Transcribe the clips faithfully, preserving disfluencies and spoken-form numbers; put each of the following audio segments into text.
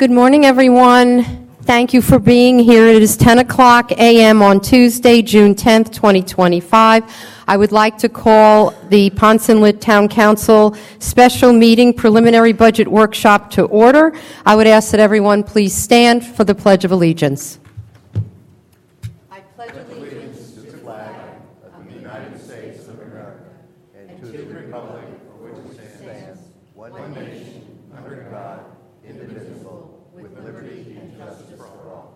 Good morning, everyone. Thank you for being here. It is ten o'clock a.m. on Tuesday, June tenth, twenty twenty-five. I would like to call the Ponce Inlet Town Council special meeting preliminary budget workshop to order. I would ask that everyone please stand for the Pledge of Allegiance. I pledge allegiance to the flag of the United States of America and to the republic for which it stands, one nation, under God, indivisible, with liberty and justice for all.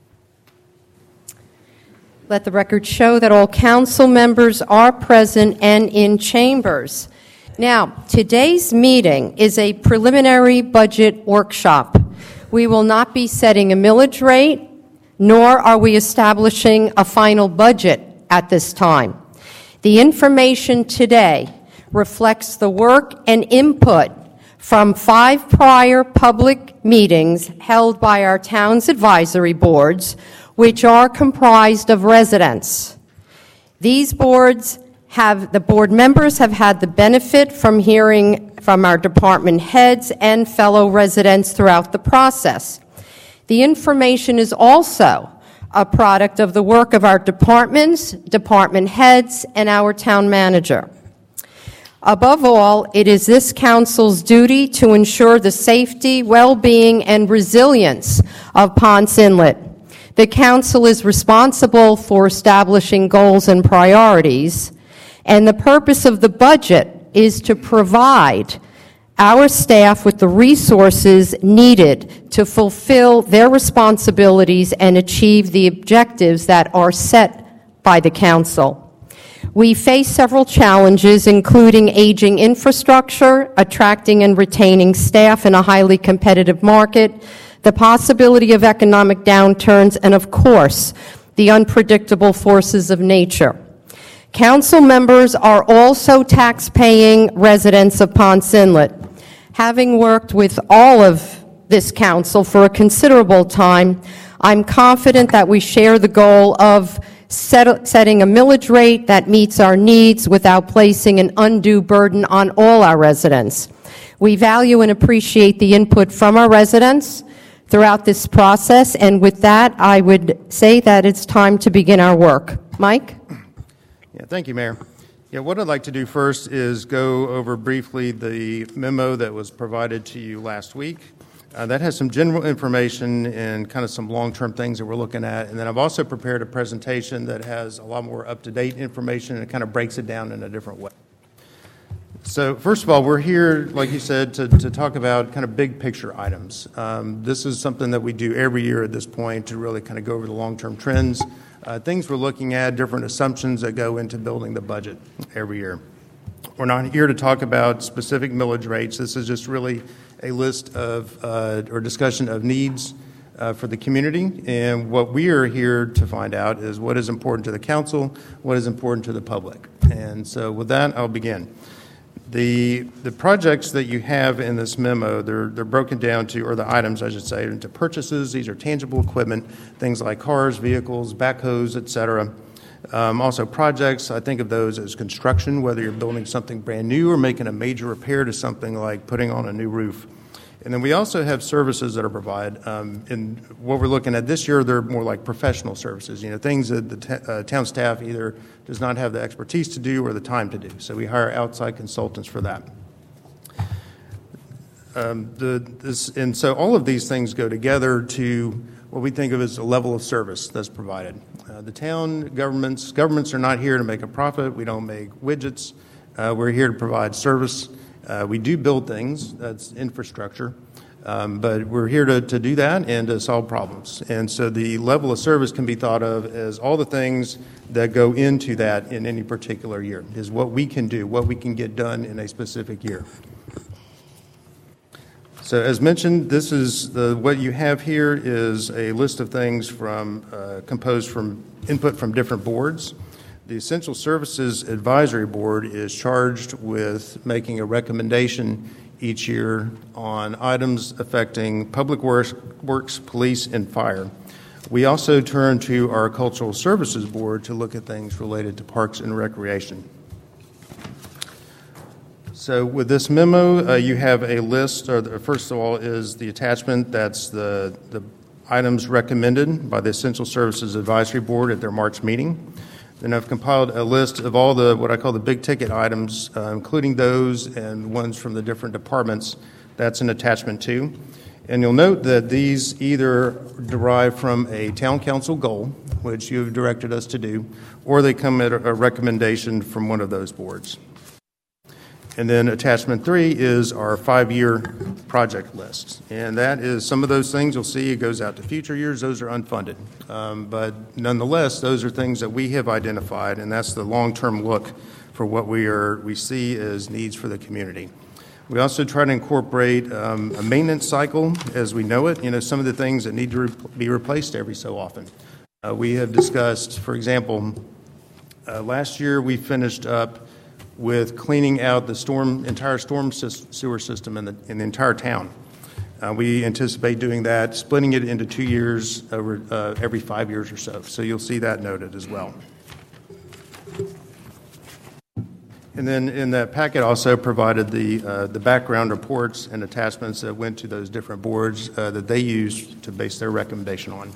Let the record show that all council members are present and in chambers. Now, today's meeting is a preliminary budget workshop. We will not be setting a millage rate, nor are we establishing a final budget at this time. The information today reflects the work and input from five prior public meetings held by our town's advisory boards, which are comprised of residents. These boards have, the board members have had the benefit from hearing from our department heads and fellow residents throughout the process. The information is also a product of the work of our departments, department heads, and our town manager. Above all, it is this council's duty to ensure the safety, well-being, and resilience of Ponce Inlet. The council is responsible for establishing goals and priorities, and the purpose of the budget is to provide our staff with the resources needed to fulfill their responsibilities and achieve the objectives that are set by the council. We face several challenges, including aging infrastructure, attracting and retaining staff in a highly competitive market, the possibility of economic downturns, and of course, the unpredictable forces of nature. Council members are also tax-paying residents of Ponce Inlet. Having worked with all of this council for a considerable time, I'm confident that we share the goal of set, setting a millage rate that meets our needs without placing an undue burden on all our residents. We value and appreciate the input from our residents throughout this process, and with that, I would say that it's time to begin our work. Mike? Yeah, thank you, Mayor. Yeah, what I'd like to do first is go over briefly the memo that was provided to you last week. Uh, that has some general information and kind of some long-term things that we're looking at. And then I've also prepared a presentation that has a lot more up-to-date information, and it kind of breaks it down in a different way. So first of all, we're here, like you said, to, to talk about kind of big picture items. Um, this is something that we do every year at this point to really kind of go over the long-term trends, uh, things we're looking at, different assumptions that go into building the budget every year. We're not here to talk about specific millage rates. This is just really a list of uh, or discussion of needs uh, for the community, and what we are here to find out is what is important to the council, what is important to the public. And so with that, I'll begin. The the projects that you have in this memo, they're they're broken down to, or the items I should say, into purchases. These are tangible equipment, things like cars, vehicles, backhoes, et cetera. Um, also projects, I think of those as construction, whether you're building something brand new or making a major repair to something like putting on a new roof. And then we also have services that are provided. Um, and what we're looking at this year, they're more like professional services, you know, things that the t- uh, town staff either does not have the expertise to do or the time to do. So we hire outside consultants for that. Um, the, this, and so all of these things go together to what we think of as a level of service that's provided. Uh, the town governments, governments are not here to make a profit. We don't make widgets. Uh, we're here to provide service. Uh, we do build things, that's infrastructure, um, but we're here to, to do that and to solve problems. And so the level of service can be thought of as all the things that go into that in any particular year, is what we can do, what we can get done in a specific year. So as mentioned, this is the, what you have here is a list of things from uh, composed from input from different boards. The Essential Services Advisory Board is charged with making a recommendation each year on items affecting public works, works, police, and fire. We also turn to our Cultural Services Board to look at things related to parks and recreation. So with this memo, uh, you have a list, or the, first of all is the attachment, that's the, the items recommended by the Essential Services Advisory Board at their March meeting. Then I've compiled a list of all the, what I call the big ticket items, uh, including those and ones from the different departments. That's an attachment two. And you'll note that these either derive from a town council goal, which you've directed us to do, or they come at a recommendation from one of those boards. And then attachment three is our five-year project list. And that is some of those things you'll see, it goes out to future years. Those are unfunded. Um, but nonetheless, those are things that we have identified, and that's the long-term look for what we are we see as needs for the community. We also try to incorporate um, a maintenance cycle as we know it. You know, some of the things that need to re- be replaced every so often. Uh, we have discussed, for example, uh, last year we finished up with cleaning out the storm, entire storm sewer system in the, in the entire town. Uh, we anticipate doing that, splitting it into two years over uh, every five years or so. So you'll see that noted as well. And then in that packet also provided the uh, the background reports and attachments that went to those different boards uh, that they used to base their recommendation on.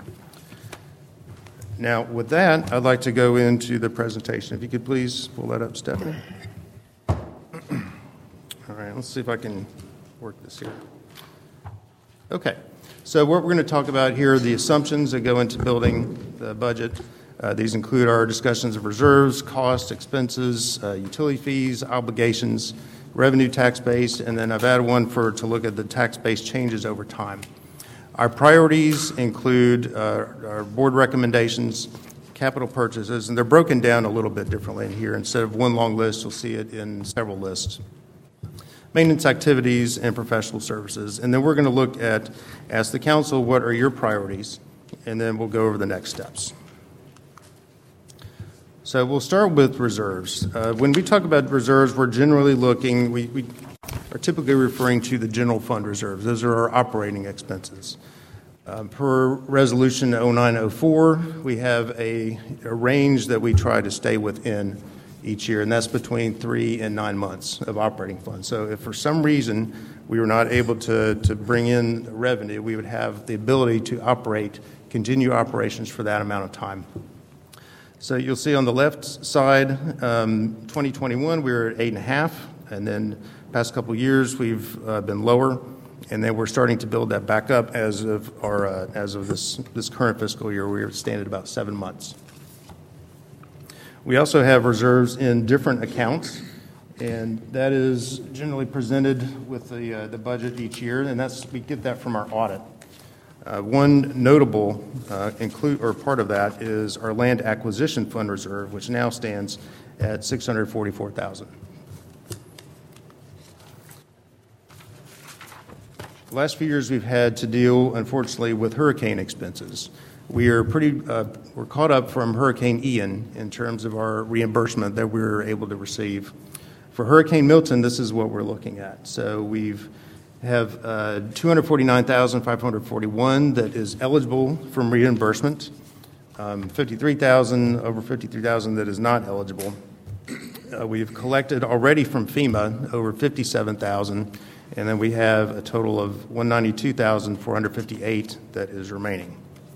Now, with that, I'd like to go into the presentation. If you could please pull that up, Stephanie. All right, let's see if I can work this here. Okay, so what we're going to talk about here are the assumptions that go into building the budget. Uh, these include our discussions of reserves, costs, expenses, uh, utility fees, obligations, revenue tax base, and then I've added one for to look at the tax base changes over time. Our priorities include uh, our board recommendations, capital purchases, and they're broken down a little bit differently in here. Instead of one long list, you'll see it in several lists. Maintenance activities and professional services. And then we're going to look at, ask the council, what are your priorities? And then we'll go over the next steps. So we'll start with reserves. Uh, when we talk about reserves, we're generally looking, we, we are typically referring to the general fund reserves. Those are our operating expenses. Um, per resolution oh nine oh four, we have a, a range that we try to stay within each year, and that's between three and nine months of operating funds. So if for some reason we were not able to, to bring in revenue, we would have the ability to operate, continue operations for that amount of time. So you'll see on the left side, um, twenty twenty-one, we were at eight and a half, and then past couple of years we've uh, been lower, and then we're starting to build that back up as of our uh, as of this this current fiscal year. We're standing at about seven months. We also have reserves in different accounts, and that is generally presented with the uh, the budget each year, and that's we get that from our audit. Uh, one notable uh, include or part of that is our land acquisition fund reserve, which now stands at six hundred forty-four thousand dollars. The last few years, we've had to deal, unfortunately, with hurricane expenses. We are pretty uh, we're caught up from Hurricane Ian in terms of our reimbursement that we were able to receive. For Hurricane Milton, this is what we're looking at. So we've have uh, two hundred forty-nine thousand five hundred forty-one that is eligible from reimbursement, um, fifty-three thousand, over fifty-three thousand that is not eligible. Uh, we've collected already from FEMA over fifty-seven thousand, and then we have a total of one hundred ninety-two thousand four hundred fifty-eight that is remaining.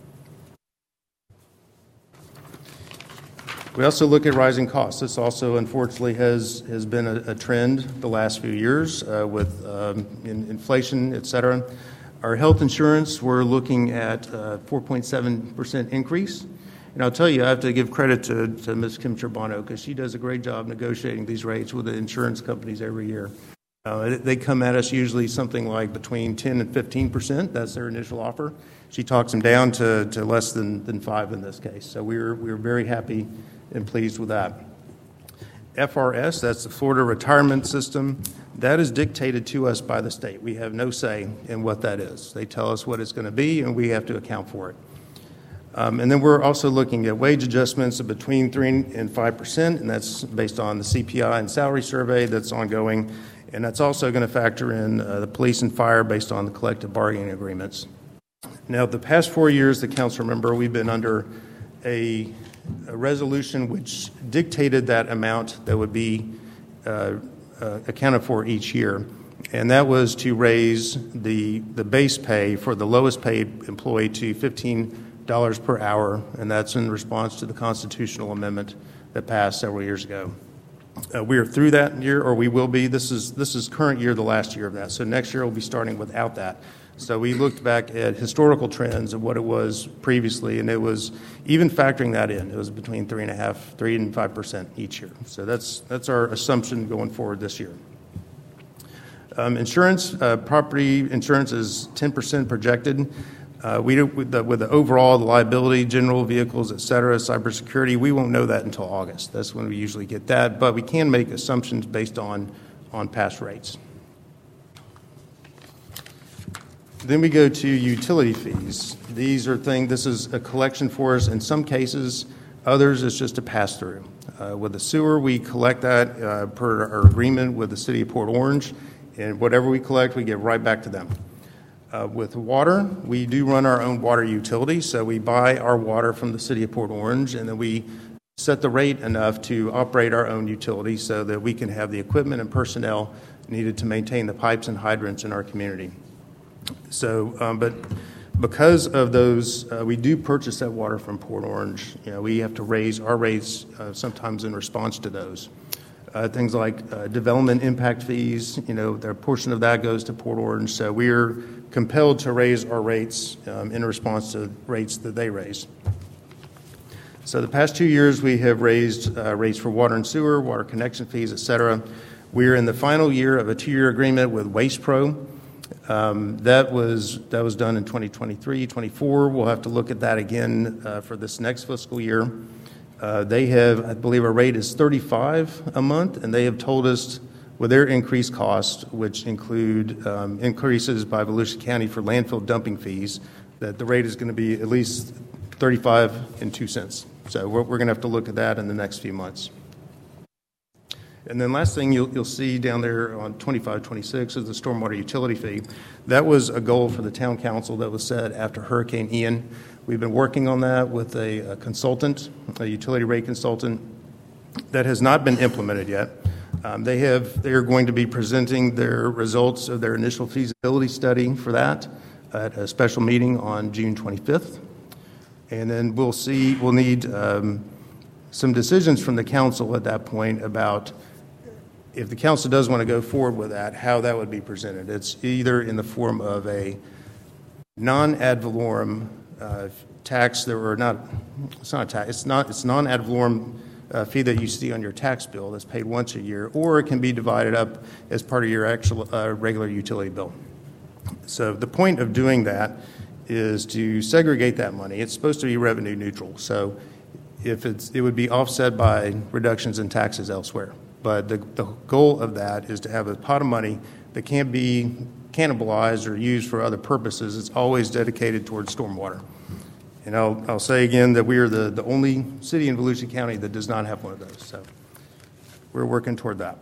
We also look at rising costs. This also, unfortunately, has, has been a, a trend the last few years uh, with um, in, inflation, et cetera. Our health insurance, we're looking at a four point seven percent increase. And I'll tell you, I have to give credit to, to Miz Kim Charbonneau because she does a great job negotiating these rates with the insurance companies every year. Uh, they come at us usually something like between ten and fifteen percent. That's their initial offer. She talks them down to, to less than, than five in this case. So we're we're very happy and pleased with that. F R S, that's the Florida Retirement System, that is dictated to us by the state. We have no say in what that is. They tell us what it's going to be, and we have to account for it. Um, and then we're also looking at wage adjustments of between three and five percent, and that's based on the C P I and salary survey that's ongoing. And that's also going to factor in uh, the police and fire based on the collective bargaining agreements. Now, the past four years, the council remember, we've been under a a resolution which dictated that amount that would be uh, uh, accounted for each year, and that was to raise the, the base pay for the lowest paid employee to fifteen dollars per hour, and that's in response to the constitutional amendment that passed several years ago. Uh, we are through that year, or we will be. This is this is current year, the last year of that. So next year we'll be starting without that. So we looked back at historical trends of what it was previously, and it was even factoring that in. It was between three and a half, three and five percent each year. So that's that's our assumption going forward this year. Um, insurance, uh, property insurance is ten percent projected. Uh, we do, with, the, with the overall the liability, general vehicles, et cetera, cybersecurity, we won't know that until August. That's when we usually get that, but we can make assumptions based on, on past rates. Then we go to utility fees. These are things, this is a collection for us in some cases, others it's just a pass-through. Uh, with the sewer, we collect that uh, per our agreement with the City of Port Orange, and whatever we collect, we get right back to them. Uh, with water, we do run our own water utility, so we buy our water from the City of Port Orange, and then we set the rate enough to operate our own utility so that we can have the equipment and personnel needed to maintain the pipes and hydrants in our community. So, um, but because of those, uh, we do purchase that water from Port Orange. You know, we have to raise our rates uh, sometimes in response to those. Uh, things like uh, development impact fees, you know, their portion of that goes to Port Orange. So we're compelled to raise our rates um, in response to rates that they raise. So the past two years we have raised uh, rates for water and sewer, water connection fees, et cetera. We're in the final year of a two-year agreement with Waste Pro. Um, that was that was done in twenty twenty-three, twenty-four. We'll have to look at that again uh, for this next fiscal year. Uh, they have, I believe, our rate is thirty-five a month, and they have told us with their increased costs, which include um, increases by Volusia County for landfill dumping fees, that the rate is going to be at least thirty-five and two cents. So we're, we're going to have to look at that in the next few months. And then last thing you'll, you'll see down there on twenty-five twenty-six is the stormwater utility fee. That was a goal for the town council that was set after Hurricane Ian. We've been working on that with a, a consultant, a utility rate consultant. That has not been implemented yet. Um, they have, they're going to be presenting their results of their initial feasibility study for that at a special meeting on June twenty-fifth. And then we'll see, we'll need um, some decisions from the council at that point about if the council does want to go forward with that, how that would be presented. It's either in the form of a non-ad valorem uh, tax that or not, it's not a tax, it's not, it's non-ad valorem uh, fee that you see on your tax bill that's paid once a year, or it can be divided up as part of your actual uh, regular utility bill. So the point of doing that is to segregate that money. It's supposed to be revenue neutral. So if it's, it would be offset by reductions in taxes elsewhere. But the, the goal of that is to have a pot of money that can't be cannibalized or used for other purposes. It's always dedicated towards stormwater. And I'll, I'll say again that we are the, the only city in Volusia County that does not have one of those. So we're working toward that.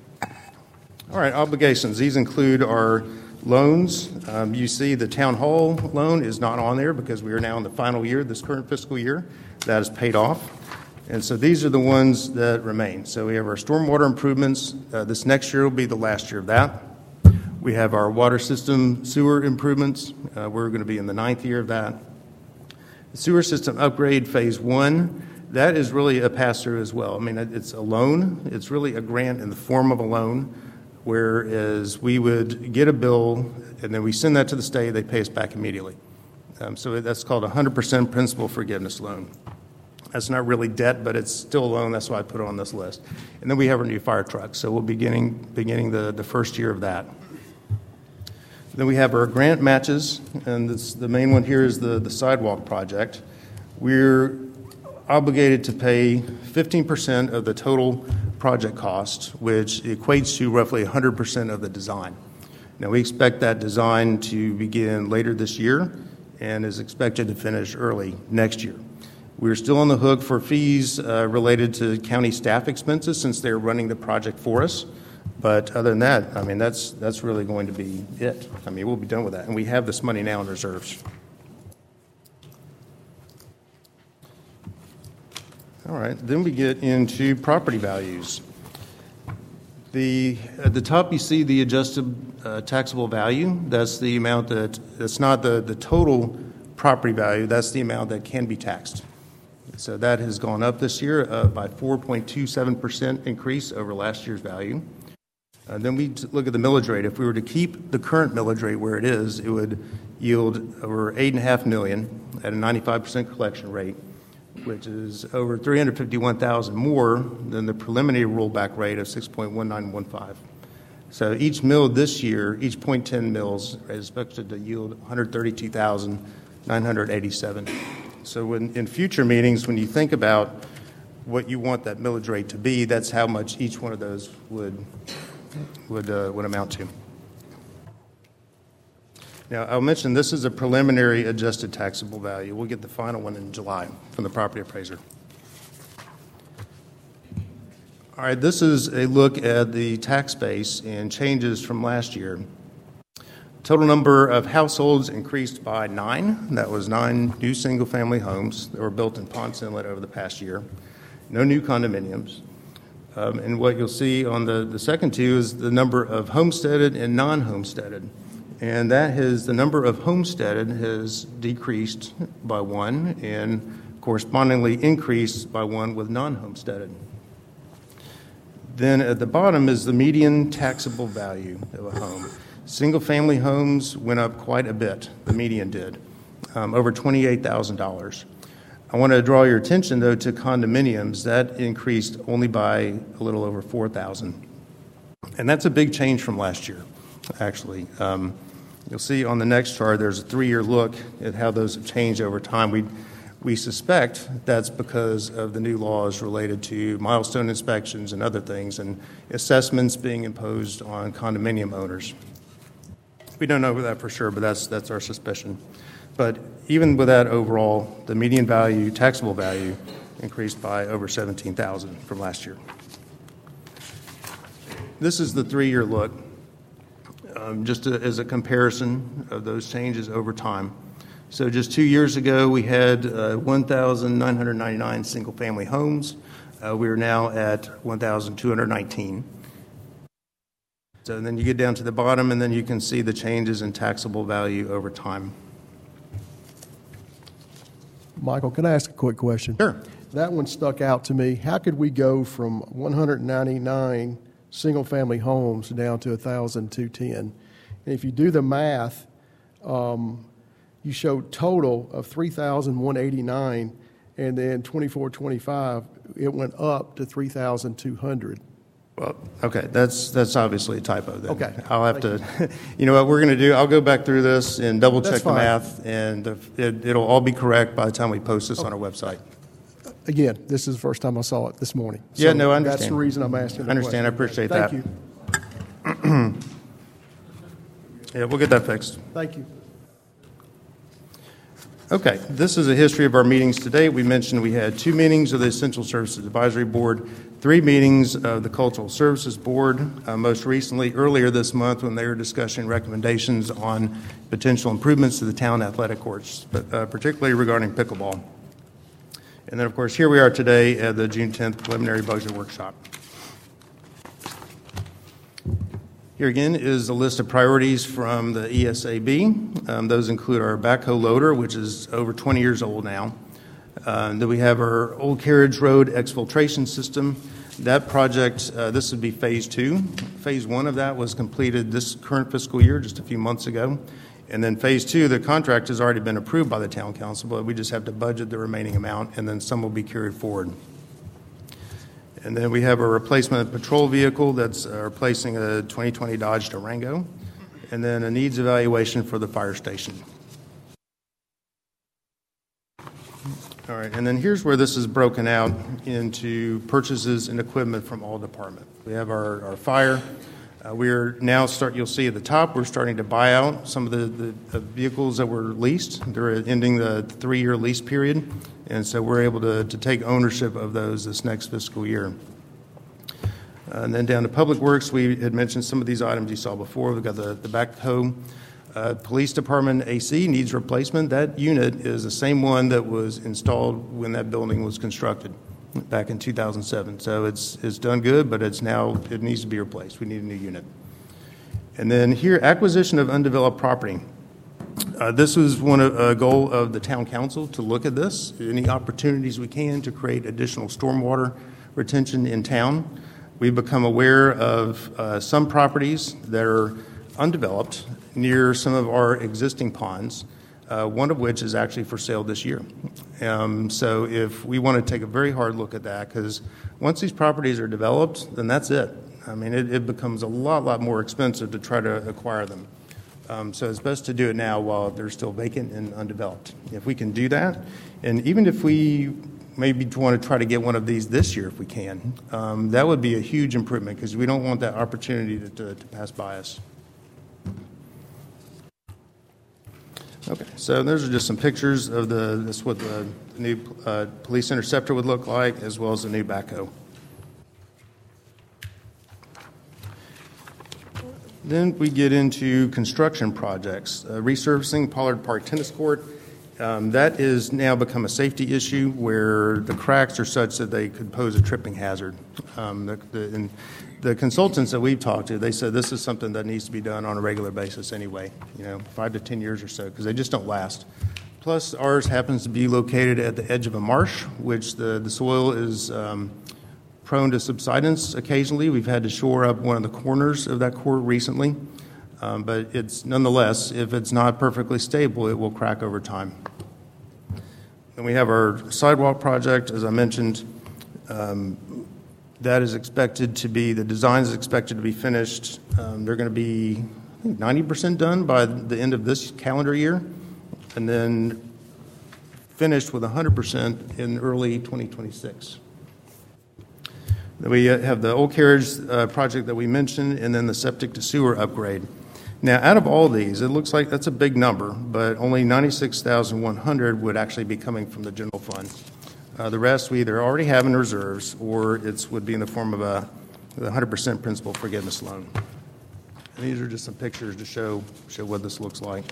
All right, obligations. These include our loans. Um, you see the town hall loan is not on there because we are now in the final year, this current fiscal year. That is paid off. And so these are the ones that remain. So we have our stormwater improvements. Uh, this next year will be the last year of that. We have our water system sewer improvements. Uh, we're going to be in the ninth year of that. The sewer system upgrade phase one, that is really a pass-through as well. I mean, it's a loan. It's really a grant in the form of a loan, whereas we would get a bill and then we send that to the state. They pay us back immediately. Um, so that's called a one hundred percent principal forgiveness loan. That's not really debt, but it's still a loan. That's why I put it on this list. And then we have our new fire truck. So we'll be beginning, beginning the, the first year of that. Then we have our grant matches, and this, the main one here is the, the sidewalk project. We're obligated to pay fifteen percent of the total project cost, which equates to roughly one hundred percent of the design. Now, we expect that design to begin later this year and is expected to finish early next year. We're still on the hook for fees uh, related to county staff expenses since they're running the project for us. But other than that, I mean, that's that's really going to be it. I mean, we'll be done with that. And we have this money now in reserves. All right. Then we get into property values. The, at the top, you see the adjusted uh, taxable value. That's the amount that, that's not the, the total property value. That's the amount that can be taxed. So that has gone up this year uh, by four point two seven percent increase over last year's value. Uh, then we look at the millage rate. If we were to keep the current millage rate where it is, it would yield over eight point five million dollars at a ninety-five percent collection rate, which is over three hundred fifty-one thousand dollars more than the preliminary rollback rate of six point one nine one five. So each mill this year, each zero point one zero mills is expected to yield one hundred thirty-two thousand nine hundred eighty-seven. So when, in future meetings, when you think about what you want that millage rate to be, that's how much each one of those would would uh, would amount to. Now, I'll mention this is a preliminary adjusted taxable value. We'll get the final one in July from the property appraiser. All right, this is a look at the tax base and changes from last year. Total number of households increased by nine. That was nine new single-family homes that were built in Ponce Inlet over the past year. No new condominiums. Um, and what you'll see on the, the second two is the number of homesteaded and non-homesteaded. And that has, the number of homesteaded has decreased by one and correspondingly increased by one with non-homesteaded. Then at the bottom is the median taxable value of a home. Single-family homes went up quite a bit, the median did, um, over twenty-eight thousand dollars. I want to draw your attention, though, to condominiums. That increased only by a little over four thousand dollars. And that's a big change from last year, actually. Um, you'll see on the next chart there's a three-year look at how those have changed over time. We we suspect that's because of the new laws related to milestone inspections and other things and assessments being imposed on condominium owners. We don't know that for sure, but that's that's our suspicion. But even with that overall, the median value, taxable value, increased by over seventeen thousand dollars from last year. This is the three-year look, um, just to, as a comparison of those changes over time. So just two years ago, we had uh, one thousand nine hundred ninety-nine single-family homes. Uh, we are now at one thousand two hundred nineteen. So then you get down to the bottom, and then you can see the changes in taxable value over time. Michael, can I ask a quick question? Sure. That one stuck out to me. How could we go from one hundred ninety-nine single-family homes down to one thousand two hundred ten? And if you do the math, um, you show total of three thousand one hundred eighty-nine, and then twenty-four twenty-five, it went up to three thousand two hundred. Well, okay, that's that's obviously a typo then. Okay. I'll have to, you know what we're going to do, I'll go back through this and double check That's the fine. math, and it, it'll all be correct by the time we post this on our website. Again, this is the first time I saw it this morning. Yeah, no, I understand. That's the reason I'm asking the I understand, I question. appreciate that. Thank you. Yeah, we'll get that fixed. Thank you. Okay, this is a history of our meetings today. We mentioned we had two meetings of the Essential Services Advisory Board, three meetings of the Cultural Services Board, uh, most recently earlier this month when they were discussing recommendations on potential improvements to the town athletic courts, but uh, particularly regarding pickleball. And then, of course, here we are today at the June tenth preliminary budget workshop. Here again is a list of priorities from the E S A B. Um, those include our backhoe loader, which is over twenty years old now. Uh, then we have our Old Carriage Road exfiltration system. That project, uh, this would be phase two. Phase one of that was completed this current fiscal year, just a few months ago. And then phase two, the contract has already been approved by the town council, but we just have to budget the remaining amount, and then some will be carried forward. And then we have a replacement patrol vehicle that's uh, replacing a twenty twenty Dodge Durango, and then a needs evaluation for the fire station. All right, and then here's where this is broken out into purchases and equipment from all departments. We have our, our fire. Uh, we're now start. You'll see at the top, we're starting to buy out some of the, the, the vehicles that were leased. They're ending the three-year lease period, and so we're able to, to take ownership of those this next fiscal year. Uh, and then down to Public Works, we had mentioned some of these items you saw before. We've got the, the backhoe. Uh, Police Department A C needs replacement. That unit is the same one that was installed when that building was constructed. back in two thousand seven. So it's, it's done good, but it's now, it needs to be replaced. We need a new unit. And then here, acquisition of undeveloped property. Uh, this was one of, a goal of the town council to look at this, any opportunities we can to create additional stormwater retention in town. We've become aware of uh, some properties that are undeveloped near some of our existing ponds, uh, one of which is actually for sale this year. Um, so if we want to take a very hard look at that, because once these properties are developed, then that's it. I mean, it, it becomes a lot, lot more expensive to try to acquire them. Um, so it's best to do it now while they're still vacant and undeveloped. If we can do that, and even if we maybe want to try to get one of these this year if we can, um, that would be a huge improvement because we don't want that opportunity to, to, to pass by us. Okay, so those are just some pictures of the, this is what the, the new uh, police interceptor would look like, as well as the new backhoe. Then we get into construction projects. Uh, resurfacing Pollard Park Tennis Court. Um, that is now become a safety issue where the cracks are such that they could pose a tripping hazard. Um, the, the, and the consultants that we've talked to, they said this is something that needs to be done on a regular basis anyway, you know, five to ten years or so, because they just don't last. Plus, ours happens to be located at the edge of a marsh, which the, the soil is um, prone to subsidence occasionally. We've had to shore up one of the corners of that court recently. Um, but it's nonetheless, if it's not perfectly stable, it will crack over time. And we have our sidewalk project, as I mentioned. Um, that is expected to be, the design is expected to be finished. Um, they're going to be, I think, ninety percent done by the end of this calendar year, and then finished with one hundred percent in early twenty twenty-six. Then we have the old carriage uh, project that we mentioned, and then the septic to sewer upgrade. Now, out of all these, it looks like that's a big number, but only ninety-six thousand one hundred would actually be coming from the general fund. Uh, the rest we either already have in reserves or it would be in the form of a one hundred percent principal forgiveness loan. And these are just some pictures to show show what this looks like.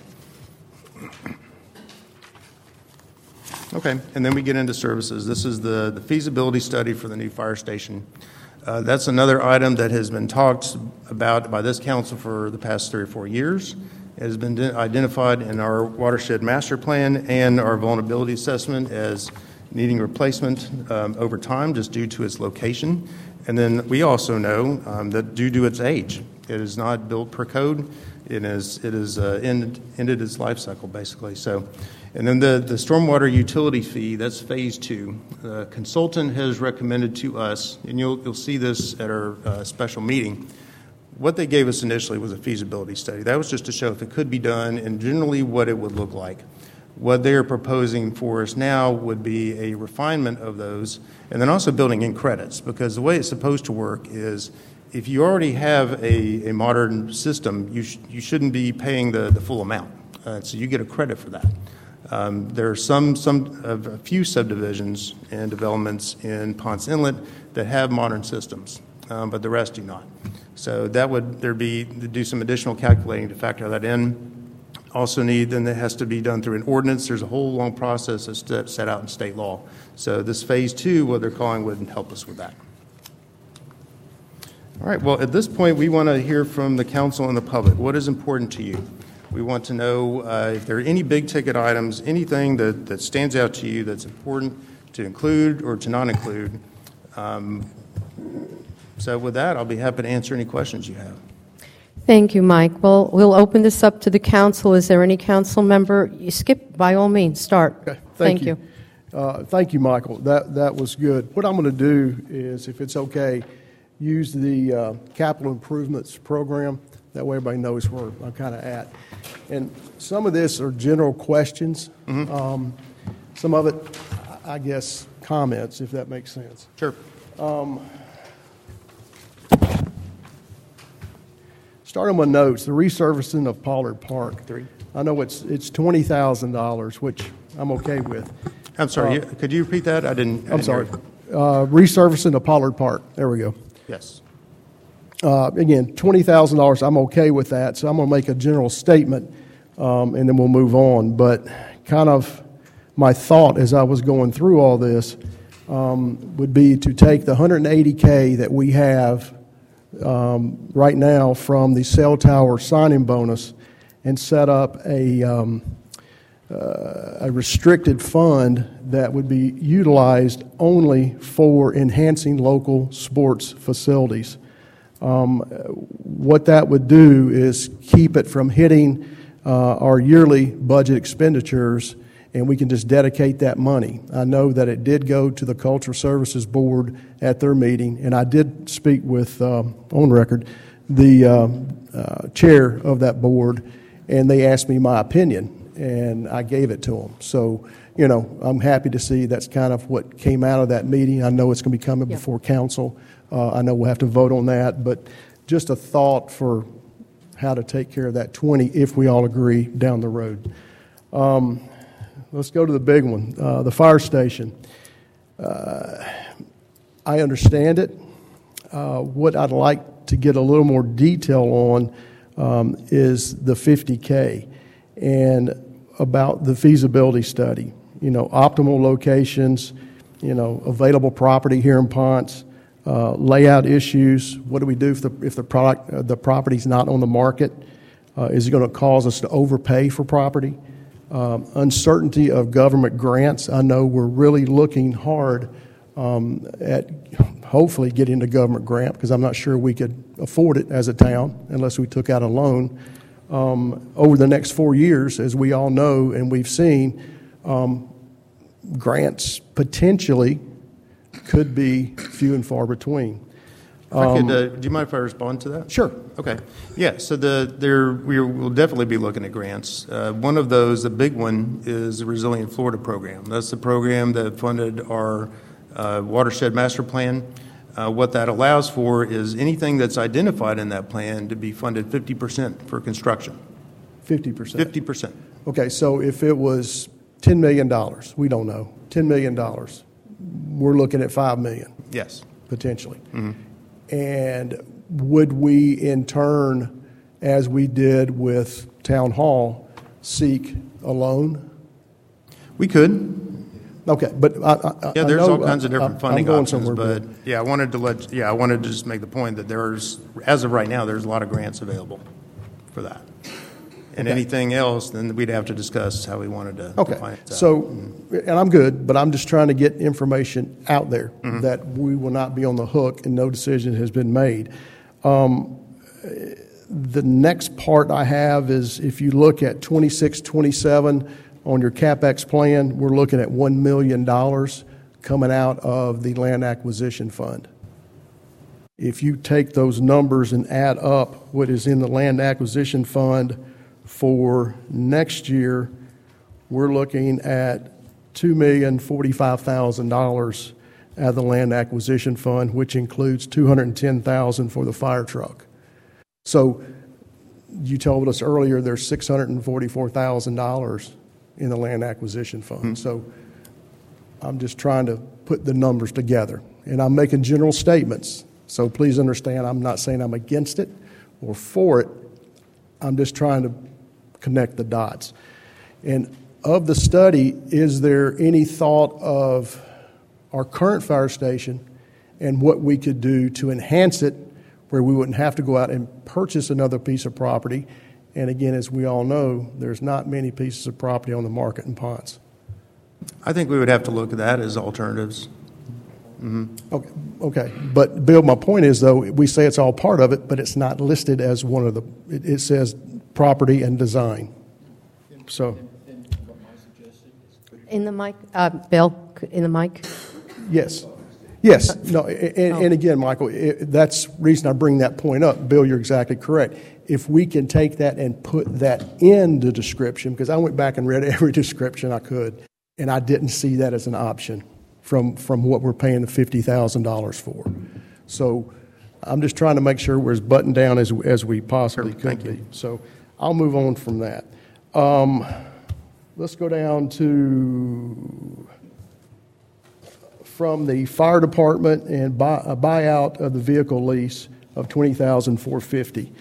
Okay, and then we get into services. This is the, the feasibility study for the new fire station. Uh, that's another item that has been talked about by this council for the past three or four years. It has been identified in our watershed master plan and our vulnerability assessment as needing replacement um, over time just due to its location. And then we also know um, that due to its age, it is not built per code. It is it is uh, end, ended its life cycle basically. So. And then the, the stormwater utility fee, that's phase two. The consultant has recommended to us, and you'll, you'll see this at our uh, special meeting, what they gave us initially was a feasibility study. That was just to show if it could be done and generally what it would look like. What they are proposing for us now would be a refinement of those, and then also building in credits, because the way it's supposed to work is if you already have a, a modern system, you, sh- you shouldn't be paying the, the full amount. Uh, so you get a credit for that. Um, there are some, some uh, a few subdivisions and developments in Ponce Inlet that have modern systems, um, but the rest do not. So that would there be to do some additional calculating to factor that in. Also need, then that has to be done through an ordinance. There's a whole long process that's set out in state law. So this phase two, what they're calling, would help us with that. All right, well, at this point, we want to hear from the council and the public. What is important to you? We want to know uh, if there are any big-ticket items, anything that, that stands out to you that's important to include or to not include. Um, so with that, I'll be happy to answer any questions you have. Thank you, Mike. Well, we'll open this up to the council. Is there any council member? You skip, by all means, start. Okay, thank, thank you. you. Uh, thank you, Michael. That that was good. What I'm going to do is, if it's okay, use the uh, capital improvements program. That way everybody knows where I'm kind of at. And some of this are general questions. Mm-hmm. Um, some of it, I guess, comments, if that makes sense. Sure. Um, Starting with notes, the resurfacing of Pollard Park. Three. I know it's it's twenty thousand dollars, which I'm okay with. I'm sorry, Uh, could you repeat that? I didn't. I I'm didn't sorry. hear it. Uh, resurfacing of Pollard Park. There we go. Yes. Uh, again, twenty thousand dollars, I'm okay with that. So I'm going to make a general statement, um, and then we'll move on. But kind of my thought as I was going through all this um, would be to take the one hundred eighty K that we have um, right now from the cell tower signing bonus and set up a, um, uh, a restricted fund that would be utilized only for enhancing local sports facilities. Um, what that would do is keep it from hitting uh, our yearly budget expenditures, and we can just dedicate that money. I know that it did go to the Cultural Services Board at their meeting, and I did speak with, uh, on record, the uh, uh, chair of that board, and they asked me my opinion, and I gave it to them. So, you know, I'm happy to see that's kind of what came out of that meeting. I know it's going to be coming Yep. before council. Uh, I know we'll have to vote on that, but just a thought for how to take care of that twenty if we all agree down the road. Um, let's go to the big one, uh, the fire station. Uh, I understand it. Uh, what I'd like to get a little more detail on um, is the fifty K and about the feasibility study. You know, optimal locations, you know, available property here in Ponce, uh, layout issues. What do we do if the if the product uh, the property's not on the market? Uh, is it going to cause us to overpay for property? Um, uncertainty of government grants. I know we're really looking hard um, at hopefully getting a government grant, because I'm not sure we could afford it as a town unless we took out a loan. Um, over the next four years, as we all know and we've seen, um, grants potentially could be few and far between. If I could, uh, do you mind if I respond to that? Sure. Okay. Yeah, so the, there, we will definitely be looking at grants. Uh, one of those, the big one, is the Resilient Florida program. That's the program that funded our uh, watershed master plan. Uh, what that allows for is anything that's identified in that plan to be funded fifty percent for construction. fifty percent. fifty percent. Okay, so if it was ten million dollars, we don't know, ten million dollars, we're looking at five million dollars. Yes. Potentially. Mm-hmm. And would we, in turn, as we did with Town Hall, seek a loan? We could. Okay, but I, I, Yeah, I there's know, all kinds of different I, funding I'm going options, somewhere, but yeah, I wanted to let, yeah, I wanted to just make the point that there's, as of right now, there's a lot of grants available for that. And Okay. anything else, then we'd have to discuss how we wanted to Okay, define it. so, and I'm good, but I'm just trying to get information out there Mm-hmm. that we will not be on the hook and no decision has been made. Um, the next part I have is if you look at twenty-six, twenty-seven on your CapEx plan, we're looking at one million dollars coming out of the land acquisition fund. If you take those numbers and add up what is in the land acquisition fund for next year, we're looking at two million forty-five thousand dollars out of the land acquisition fund, which includes two hundred ten thousand dollars for the fire truck. So you told us earlier there's six hundred forty-four thousand dollars in the land acquisition fund. Mm-hmm. So I'm just trying to put the numbers together. And I'm making general statements. So please understand, I'm not saying I'm against it or for it. I'm just trying to connect the dots. And of the study, is there any thought of our current fire station and what we could do to enhance it where we wouldn't have to go out and purchase another piece of property? And again, as we all know, there's not many pieces of property on the market in Ponce. I think we would have to look at that as alternatives. Mm-hmm. Okay, okay. But Bill, my point is, though, we say it's all part of it, but it's not listed as one of the, it, it says property and design. So. In the mic, uh, Bill, in the mic. Yes. Yes. No. And, and again, Michael, it, that's the reason I bring that point up. Bill, you're exactly correct. If we can take that and put that in the description, because I went back and read every description I could, and I didn't see that as an option from, from what we're paying the fifty thousand dollars for. So I'm just trying to make sure we're as buttoned down as, as we possibly Sure, could thank you. be. So I'll move on from that. Um, let's go down to from the fire department and buy, a buyout of the vehicle lease of twenty thousand four hundred fifty dollars.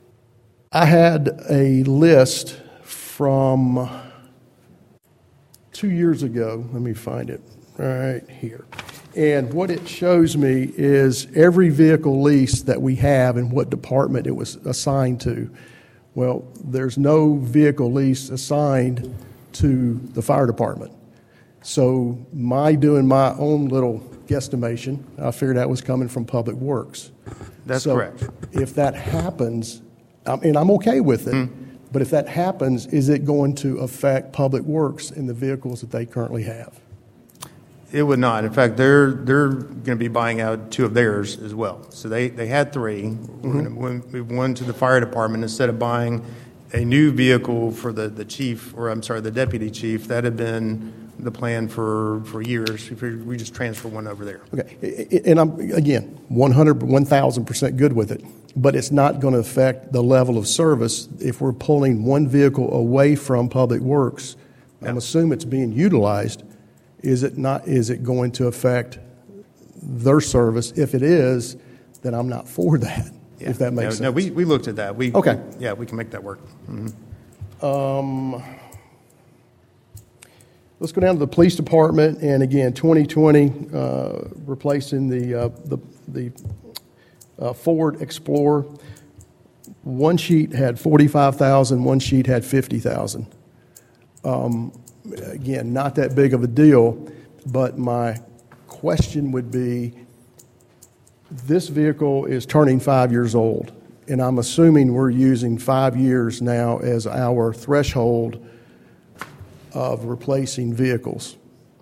I had a list from two years ago. Let me find it right here. And what it shows me is every vehicle lease that we have and what department it was assigned to. Well, there's no vehicle lease assigned to the fire department. So my doing my own little guesstimation, I figured that was coming from Public Works. That's so correct. If that happens, um, and I'm okay with it, mm. but if that happens, is it going to affect Public Works in the vehicles that they currently have? It would not. In fact, they're they're going to be buying out two of theirs as well. So they, they had three. Mm-hmm. We're going to move one to the fire department instead of buying a new vehicle for the, the chief, or I'm sorry, the deputy chief. That had been the plan for, for years. We just transfer one over there. Okay. And I'm, again, one hundred, one thousand percent good with it. But it's not going to affect the level of service if we're pulling one vehicle away from Public Works. I'm assuming it's being utilized. Is it not? Is it going to affect their service? If it is, then I'm not for that. Yeah. If that makes no, sense. No, we, we looked at that. We okay. Yeah, we can make that work. Mm-hmm. Um, let's go down to the police department, and again, twenty twenty, uh, replacing the uh, the the uh, Ford Explorer. One sheet had forty-five thousand. One sheet had fifty thousand. Um, Again, not that big of a deal, but my question would be, this vehicle is turning five years old, and I'm assuming we're using five years now as our threshold of replacing vehicles.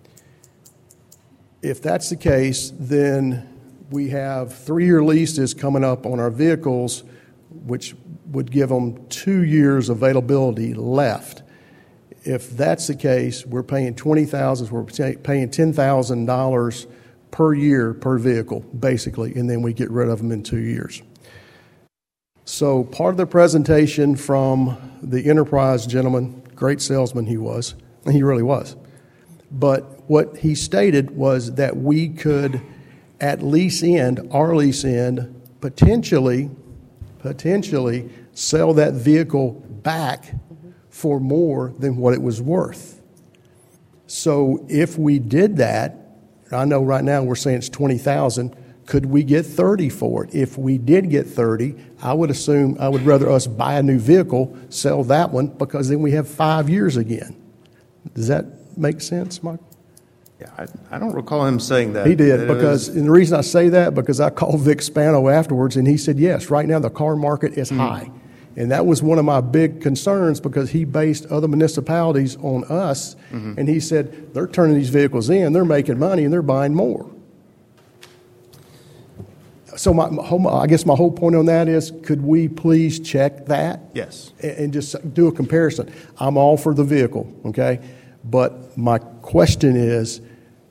If that's the case, then we have three-year leases coming up on our vehicles, which would give them two years availability left. If that's the case, we're paying twenty thousand dollars, we're paying ten thousand dollars per year per vehicle, basically, and then we get rid of them in two years. So part of the presentation from the Enterprise gentleman, great salesman he was, and he really was, but what he stated was that we could, at lease end, our lease end, potentially, potentially sell that vehicle back for more than what it was worth. So if we did that, I know right now we're saying it's twenty thousand dollars, could we get thirty for it? If we did get thirty, I would assume I would rather us buy a new vehicle, sell that one, because then we have five years again. Does that make sense, Mike? Yeah, I, I don't recall him saying that. He did, it because, was, and the reason I say that, because I called Vic Spano afterwards, and he said, yes, right now the car market is mm-hmm. high. And that was one of my big concerns, because he based other municipalities on us, mm-hmm. and he said, they're turning these vehicles in, they're making money, and they're buying more. So my, my I guess my whole point on that is, could we please check that? Yes. And, and just do a comparison. I'm all for the vehicle, okay? But my question is,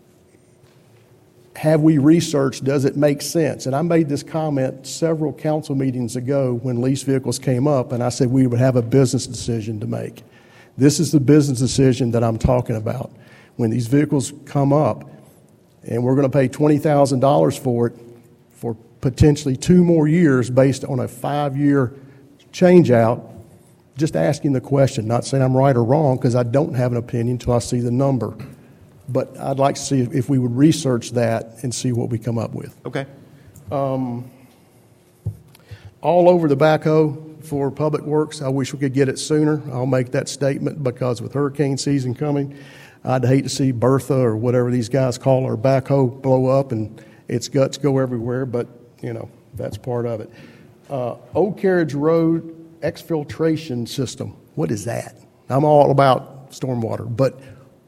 have we researched, does it make sense? And I made this comment several council meetings ago when lease vehicles came up, and I said we would have a business decision to make. This is the business decision that I'm talking about. When these vehicles come up, and we're going to pay twenty thousand dollars for it for potentially two more years based on a five-year change-out, just asking the question, not saying I'm right or wrong, because I don't have an opinion until I see the number. But I'd like to see if we would research that and see what we come up with. Okay. Um, all over the backhoe for Public Works, I wish we could get it sooner. I'll make that statement, because with hurricane season coming, I'd hate to see Bertha or whatever these guys call our backhoe blow up and its guts go everywhere, but, you know, that's part of it. Uh, Old Carriage Road exfiltration system, what is that? I'm all about stormwater, but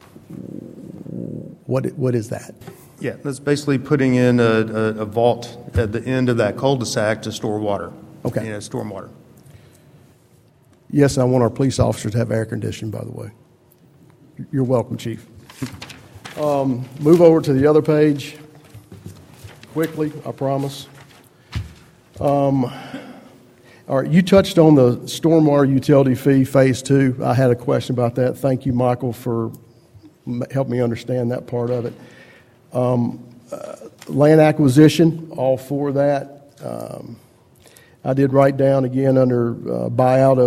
What what is that? Yeah, that's basically putting in a, a, a vault at the end of that cul-de-sac to store water. Okay. You know, storm water. Yes, I want our police officers to have air conditioning, by the way. You're welcome, Chief. Um, move over to the other page quickly, I promise. Um, all right, you touched on the stormwater utility fee, phase two. I had a question about that. Thank you, Michael, for helping me understand that part of it. Um, uh, land acquisition, all for that. Um, I did write down again under uh, buyout of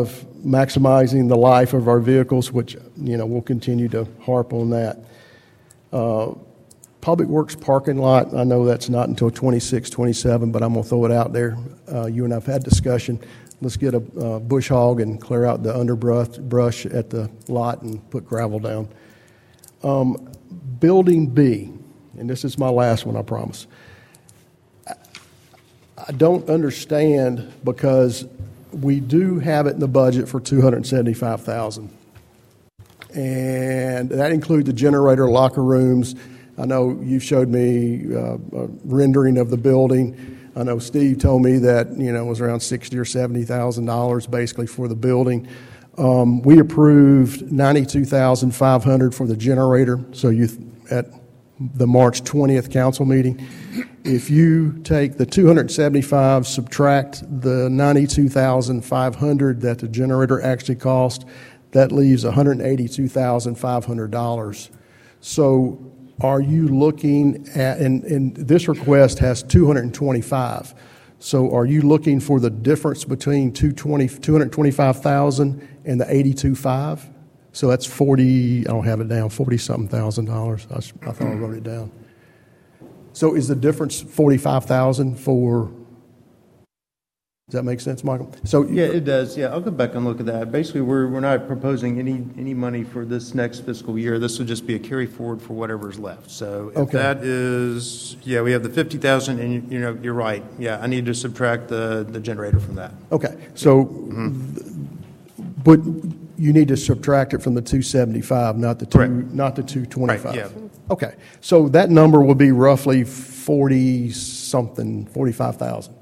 maximizing the life of our vehicles, which, you know, we'll continue to harp on that. Uh, Public Works parking lot, I know that's not until twenty-six, twenty-seven, but I'm going to throw it out there. Uh, you and I have had discussion. Let's get a uh, bush hog and clear out the underbrush brush at the lot and put gravel down. Um, building B, and this is my last one, I promise. I, I don't understand, because we do have it in the budget for two hundred seventy-five thousand dollars. And that includes the generator, locker rooms. I know you showed me uh, a rendering of the building. I know Steve told me that, you know, it was around sixty or seventy thousand dollars basically for the building. Um, we approved ninety-two thousand five hundred for the generator. So you at the March twentieth council meeting, if you take the two hundred seventy-five, subtract the ninety-two thousand five hundred that the generator actually cost, that leaves one hundred eighty-two thousand five hundred dollars. So are you looking at, and, and this request has two hundred twenty-five. So are you looking for the difference between two hundred twenty-five thousand and the eighty-two five? So that's forty, I don't have it down, forty-something thousand dollars. I, I thought I wrote it down. So is the difference forty-five thousand for, does that make sense, Michael? So Yeah, it does. Yeah, I'll go back and look at that. Basically, we're we're not proposing any any money for this next fiscal year. This will just be a carry forward for whatever's left. So if Okay. that is, yeah, we have the fifty thousand, and you, you know, you're right. Yeah, I need to subtract the the generator from that. Okay, so, mm-hmm. but you need to subtract it from the two seventy-five, not the two, Correct. not the two twenty-five. Right, yeah. Okay, so that number will be roughly forty something, forty-five thousand.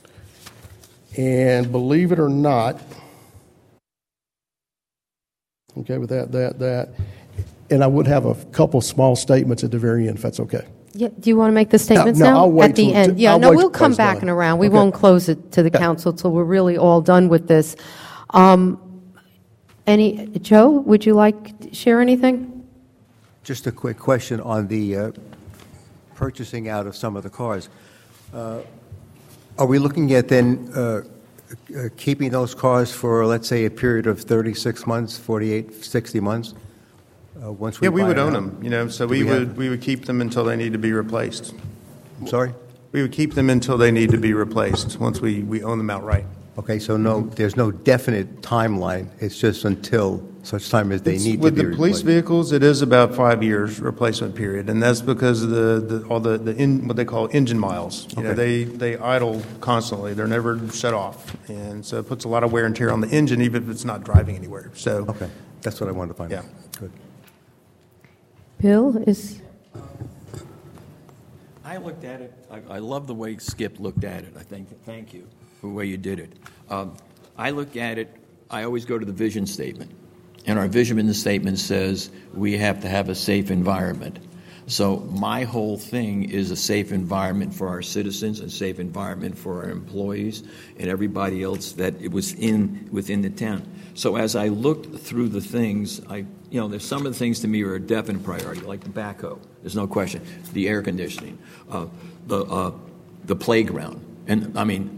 And believe it or not, okay, with that, that, that, and I would have a couple small statements at the very end, if that's okay. Yeah, do you want to make the statements no, now? I'll wait At the till- end. Yeah, I'll no, wait we'll till come it's back done. and around. We Okay. won't close it to the council till we're really all done with this. Um, any, Joe, would you like to share anything? Just a quick question on the uh, purchasing out of some of the cars. Uh, Are we looking at then uh, uh, keeping those cars for, let's say, a period of thirty-six months, forty-eight, sixty months? Uh, once we Yeah, we buy would own out? them. You know, so Do we we have- would we would keep them until they need to be replaced. I'm sorry? We would keep them until they need to be replaced. Once we we own them outright. Okay, so no, there's no definite timeline. It's just until such time as they It's- need to with be the police replaced. vehicles, it is about five years replacement period, and that's because of the, the all the, the in, what they call engine miles. You know, Okay. they they idle constantly; they're never shut off, and so it puts a lot of wear and tear on the engine, even if it's not driving anywhere. So, Okay, that's what I wanted to find Yeah. out. Good. Bill is. I looked at it, I, I love the way Skip looked at it. I think, thank you for the way you did it. Um, I look at it, I always go to the vision statement. And our vision in the statement says we have to have a safe environment. So my whole thing is a safe environment for our citizens, a safe environment for our employees, and everybody else that it was in within the town. So as I looked through the things, I, you know, there's some of the things to me are a definite priority, like the backhoe. There's no question. The air conditioning, uh, the uh, the playground, and I mean.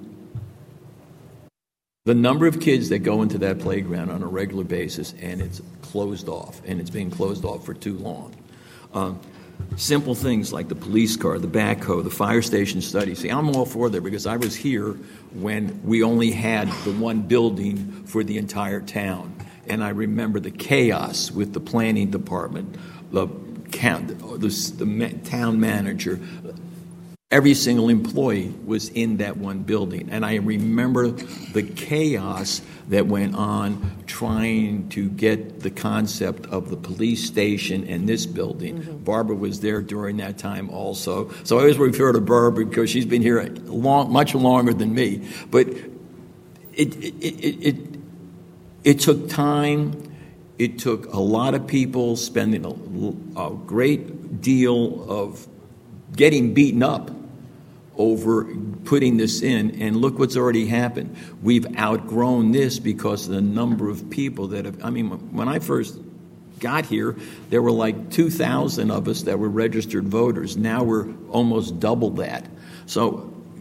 The number of kids that go into that playground on a regular basis, and it's closed off, and it's been closed off for too long. Um, simple things like the police car, the backhoe, the fire station study. See, I'm all for that because I was here when we only had the one building for the entire town. And I remember the chaos with the planning department, the, count, the, the town manager. Every single employee was in that one building. And I remember the chaos that went on trying to get the concept of the police station and this building. Mm-hmm. Barbara was there during that time also. So I always refer to Barbara because she's been here long, much longer than me. But it, it, it, it, it took time. It took a lot of people spending a, a great deal of getting beaten up over putting this in, and look what's already happened. We've outgrown this because of the number of people that have, I mean, when I first got here, there were like two thousand of us that were registered voters. Now we're almost double that. So,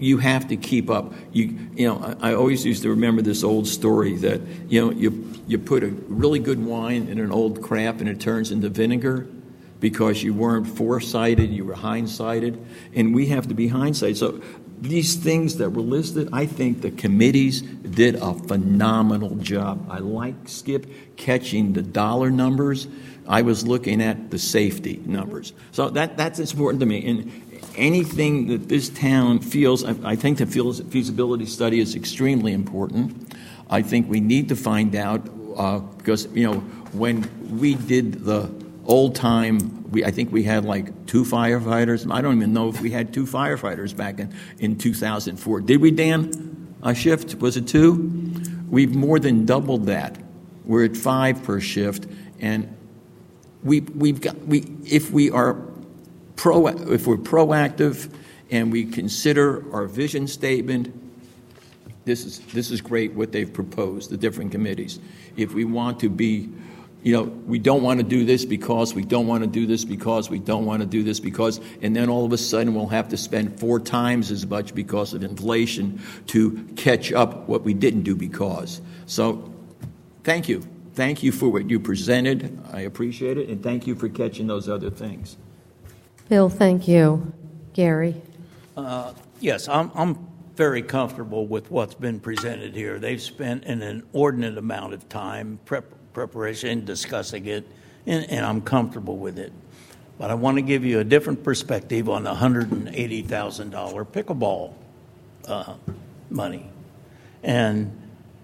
you have to keep up. You you know, I, I always used to remember this old story that, you know, you you put a really good wine in an old crap and it turns into vinegar because you weren't foresighted, you were hindsighted, and we have to be hindsight. So these things that were listed, I think the committees did a phenomenal job. I like, Skip, catching the dollar numbers. I was looking at the safety numbers. So that that's important to me. And anything that this town feels, I, I think the feasibility study is extremely important. I think we need to find out, uh, because, you know, when we did the old time, we, I think we had like two firefighters. I don't even know if we had two firefighters back in, in two thousand four. Did we, Dan? A shift? Was it two? We've more than doubled that. We're at five per shift. And we, we've got, we, if we are pro, if we're proactive and we consider our vision statement, this is, this is great what they've proposed, the different committees. If we want to be, you know, we don't want to do this because, we don't want to do this because, we don't want to do this because, and then all of a sudden we'll have to spend four times as much because of inflation to catch up what we didn't do because. So thank you. Thank you for what you presented. I appreciate it. And thank you for catching those other things. Bill, thank you. Gary? Uh, yes, I'm, I'm very comfortable with what's been presented here. They've spent an inordinate amount of time prep, preparation, discussing it, and, and I'm comfortable with it. But I want to give you a different perspective on the one hundred eighty thousand dollars pickleball uh, money. And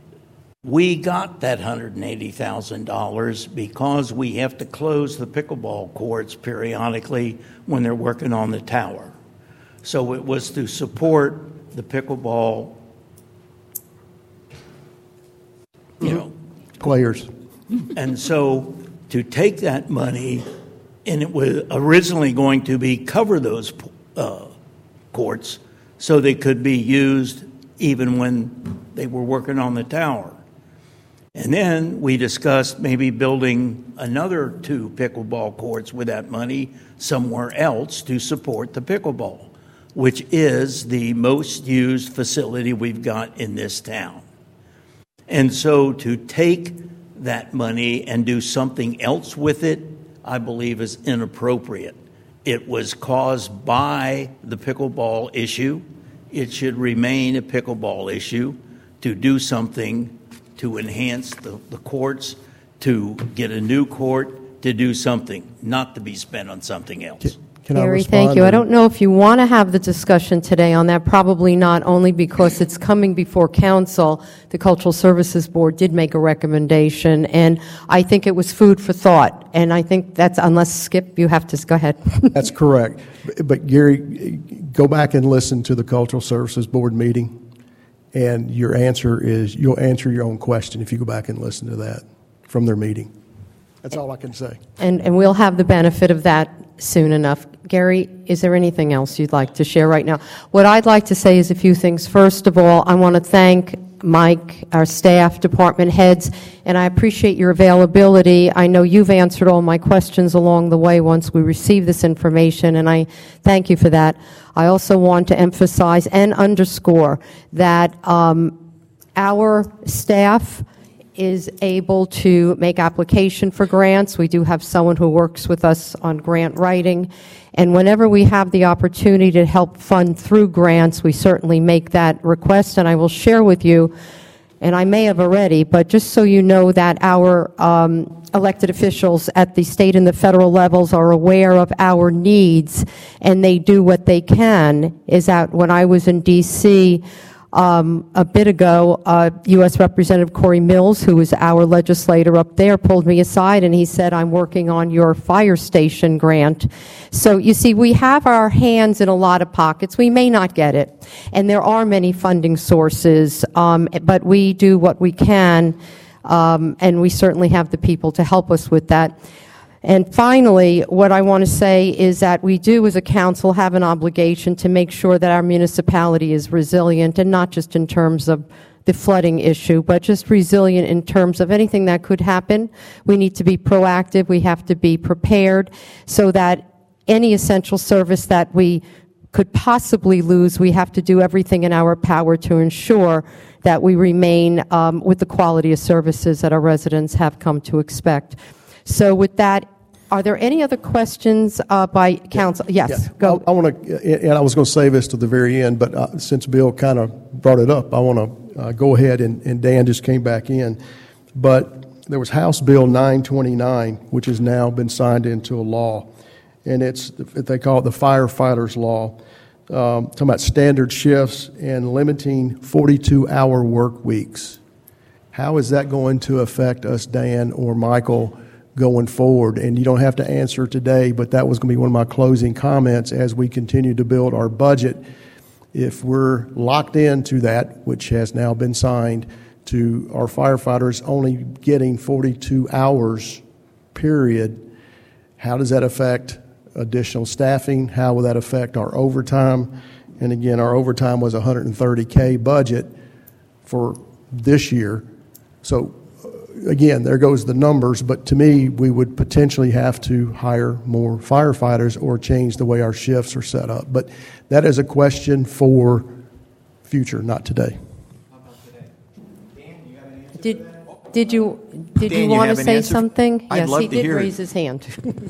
we got that one hundred eighty thousand dollars because we have to close the pickleball courts periodically when they're working on the tower. So it was to support the pickleball, you know, players. And so to take that money, and it was originally going to be cover those uh, courts so they could be used even when they were working on the tower. And then we discussed maybe building another two pickleball courts with that money somewhere else to support the pickleball, which is the most used facility we've got in this town. And so to take that money and do something else with it, I believe is inappropriate. It was caused by the pickleball issue. It should remain a pickleball issue. To do something to enhance the, the courts, to get a new court, to do something, not to be spent on something else. Can I Gary, respond? thank you. I don't know if you want to have the discussion today on that. Probably not, only because it's coming before council. The Cultural Services Board did make a recommendation, and I think it was food for thought. And I think that's, unless, Skip, you have to, go ahead. That's correct. But, but Gary, go back and listen to the Cultural Services Board meeting, and your answer is, you'll answer your own question if you go back and listen to that from their meeting. That's all I can say. And, and we'll have the benefit of that soon enough. Gary, is there anything else you'd like to share right now? What I'd like to say is a few things. First of all, I want to thank Mike, our staff, department heads, and I appreciate your availability. I know you've answered all my questions along the way once we received this information, and I thank you for that. I also want to emphasize and underscore that um, our staff is able to make application for grants. We do have someone who works with us on grant writing. And whenever we have the opportunity to help fund through grants, we certainly make that request. And I will share with you, and I may have already, but just so you know that our um, elected officials at the state and the federal levels are aware of our needs, and they do what they can, is that when I was in D C, Um, a bit ago, uh, U S Representative Corey Mills, who is our legislator up there, pulled me aside and he said, I'm working on your fire station grant. So you see, we have our hands in a lot of pockets. We may not get it. And there are many funding sources, um, but we do what we can, um, and we certainly have the people to help us with that. And finally, what I want to say is that we do, as a council, have an obligation to make sure that our municipality is resilient, and not just in terms of the flooding issue, but just resilient in terms of anything that could happen. We need to be proactive. We have to be prepared so that any essential service that we could possibly lose, we have to do everything in our power to ensure that we remain um, with the quality of services that our residents have come to expect. So with that, are there any other questions uh, by council? Yes, Yeah. go. I, I want to, and I was going to save this to the very end, but uh, since Bill kind of brought it up, I want to uh, go ahead, and, and Dan just came back in. But there was House Bill nine twenty-nine, which has now been signed into a law, and it's, they call it the firefighters law, um, talking about standard shifts and limiting forty-two hour work weeks. How is that going to affect us, Dan or Michael, going forward? And you don't have to answer today, but that was going to be one of my closing comments as we continue to build our budget. If we're locked into that, which has now been signed, to our firefighters only getting forty-two hours, period, how does that affect additional staffing? How will that affect our overtime? And again, our overtime was one hundred thirty K budget for this year. So again, there goes the numbers, but to me, we would potentially have to hire more firefighters or change the way our shifts are set up. But that is a question for future, not today. How about today? Dan, you got an answer Did, to that? did you, did Dan, you you want have to an say answer? something? I'd Yes, love he to did hear it. raise his hand.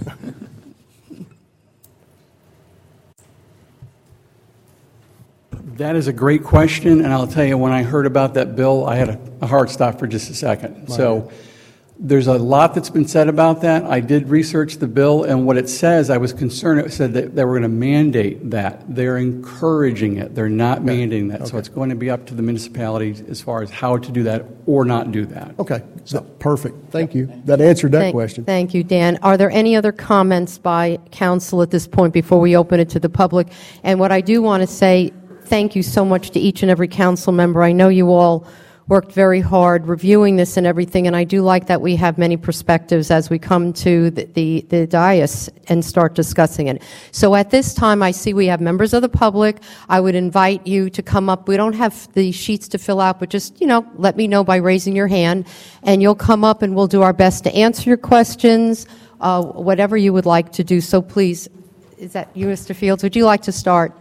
That is a great question, and I'll tell you, when I heard about that bill, I had a, a heart stop for just a second. So there's a lot that's been said about that. I did research the bill, and what it says, I was concerned, it said that they were going to mandate that. They're encouraging it. They're not mandating that. So it's going to be up to the municipalities as far as how to do that or not do that. Okay, so perfect. Thank you. That answered that Thank- question. Thank you, Dan. Are there any other comments by council at this point before we open it to the public? And what I do want to say, thank you so much to each and every council member. I know you all worked very hard reviewing this and everything, and I do like that we have many perspectives as we come to the, the, the dais and start discussing it. So at this time, I see we have members of the public. I would invite you to come up. We don't have the sheets to fill out, but just, you know, let me know by raising your hand, and you'll come up and we'll do our best to answer your questions, uh, whatever you would like to do. So please, is that you, Mister Fields? Would you like to start?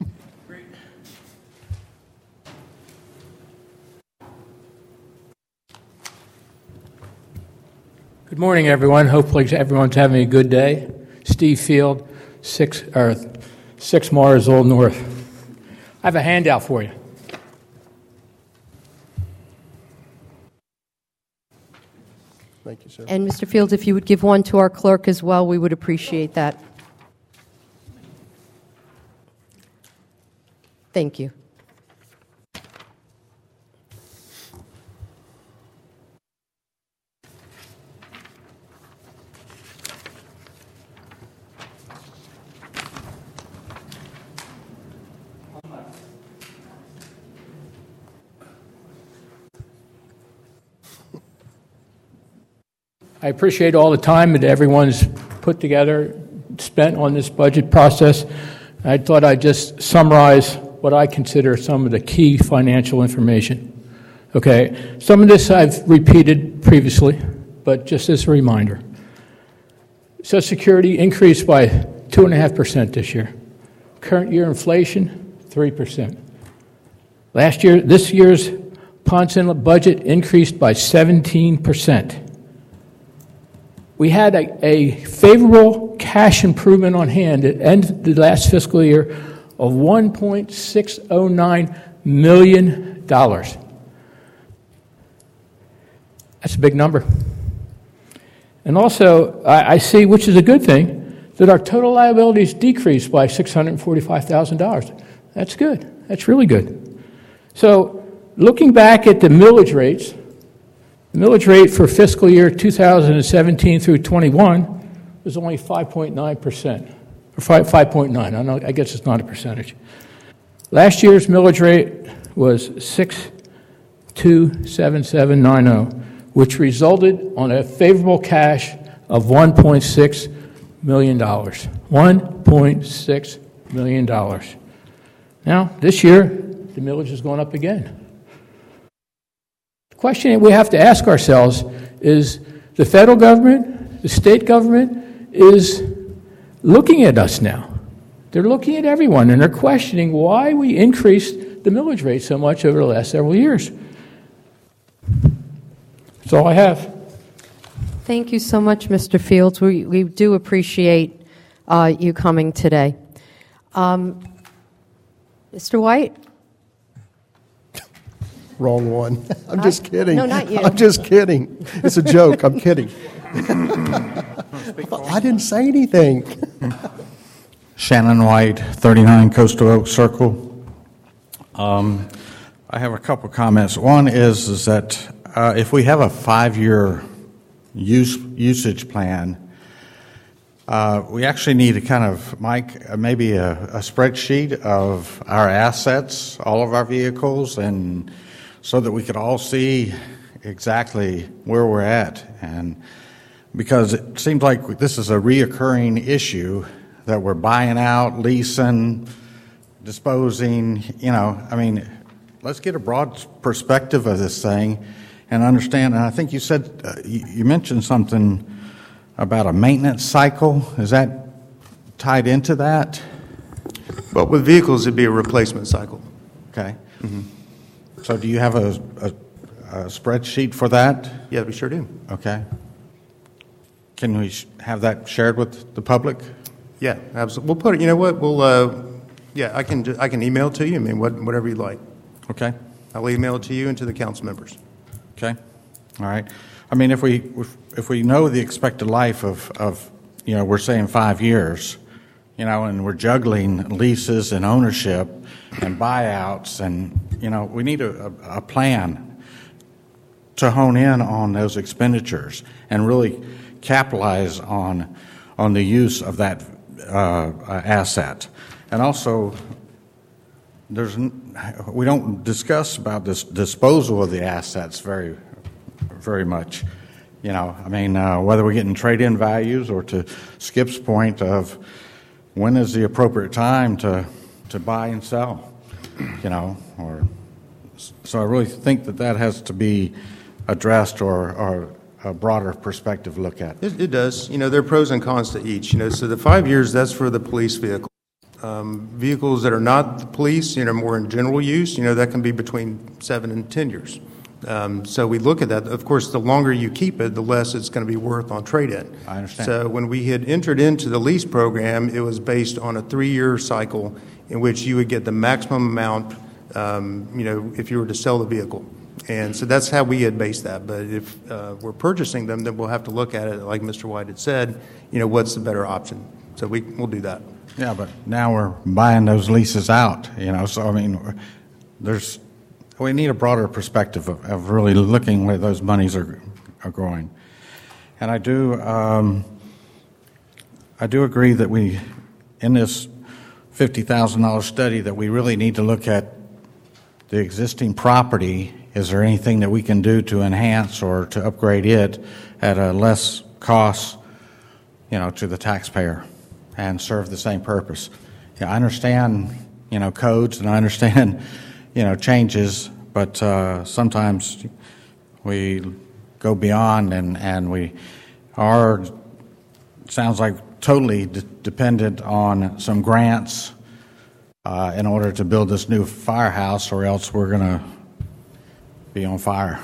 Good morning, everyone. Hopefully everyone's having a good day. Steve Field, six, or six Mars Old North. I have a handout for you. Thank you, sir. And Mister Fields, if you would give one to our clerk as well, we would appreciate that. Thank you. I appreciate all the time that everyone's put together, spent on this budget process. I thought I'd just summarize what I consider some of the key financial information. Okay, some of this I've repeated previously, but just as a reminder. Social Security increased by two point five percent this year. Current year inflation, three percent. Last year, this year's Ponce Inlet budget increased by seventeen percent. We had a, a favorable cash improvement on hand at the end of the last fiscal year of one point six oh nine million dollars. That's a big number. And also, I, I see, which is a good thing, that our total liabilities decreased by six hundred forty-five thousand dollars. That's good. That's really good. So, looking back at the millage rates, the millage rate for fiscal year two thousand seventeen through twenty-one was only five point nine percent, or five point nine. I know, I guess it's not a percentage. Last year's millage rate was six point two seven seven nine zero, which resulted on a favorable cash of one point six million dollars. one point six million dollars. Now, this year, the millage has gone up again. The question we have to ask ourselves is, the federal government, the state government is looking at us now. They're looking at everyone, and they're questioning why we increased the millage rate so much over the last several years. That's all I have. Thank you so much, Mister Fields. We, we do appreciate uh, you coming today. Um, Mister White? Wrong one. I'm just kidding. No, not you. I'm just kidding. It's a joke. I'm kidding. I didn't say anything. Shannon White, thirty-nine Coastal Oak Circle. Um, I have a couple comments. One is, is that uh, if we have a five-year use usage plan, uh, we actually need to kind of, Mike, uh, maybe a, a spreadsheet of our assets, all of our vehicles, and so that we could all see exactly where we're at. And because it seems like this is a reoccurring issue that we're buying out, leasing, disposing, you know, I mean, let's get a broad perspective of this thing and understand. And I think you said, uh, you, you mentioned something about a maintenance cycle. Is that tied into that? Well, with vehicles, it'd be a replacement cycle. Okay. Mm-hmm. So do you have a, a, a spreadsheet for that? Yeah, we sure do. Okay. Can we sh- have that shared with the public? Yeah, absolutely. We'll put it, you know what, we'll, uh, yeah, I can, ju- I can email it to you, I mean, what, whatever you'd like. Okay. I'll email it to you and to the council members. Okay. All right. I mean, if we if, if we know the expected life of, of, you know, we're saying five years, you know, and we're juggling leases and ownership and buyouts, and, you know, we need a, a, a plan to hone in on those expenditures and really capitalize on on the use of that uh, asset. And also, there's we don't discuss about this disposal of the assets very very much. You know, I mean, uh, whether we're getting trade-in values, or to Skip's point of when is the appropriate time to to buy and sell, you know, or so I really think that that has to be addressed, or, or a broader perspective look at. It, it does. You know, there are pros and cons to each. You know, so the five years, that's for the police vehicle. Um, vehicles that are not the police, you know, more in general use, you know, that can be between seven and ten years. Um, so we look at that. Of course, the longer you keep it, the less it's going to be worth on trade-in. I understand. So when we had entered into the lease program, it was based on a three-year cycle in which you would get the maximum amount, um, you know, if you were to sell the vehicle. And so that's how we had based that. But if uh, we're purchasing them, then we'll have to look at it, like Mister White had said, you know, what's the better option. So we, we'll do that. Yeah, but now we're buying those leases out, you know, so I mean, there's, we need a broader perspective of, of really looking where those monies are are going. And I do, um, I do agree that we, in this fifty thousand dollars study, that we really need to look at the existing property. Is there anything that we can do to enhance or to upgrade it at a less cost, you know, to the taxpayer and serve the same purpose? Yeah, I understand, you know, codes, and I understand, you know, changes, but uh, sometimes we go beyond, and, and we are, sounds like, totally de- dependent on some grants uh, in order to build this new firehouse, or else we're going to be on fire.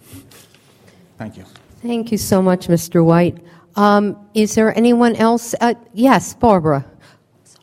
Thank you. Thank you so much, Mister White. Um, is there anyone else? Uh, yes, Barbara. Sorry.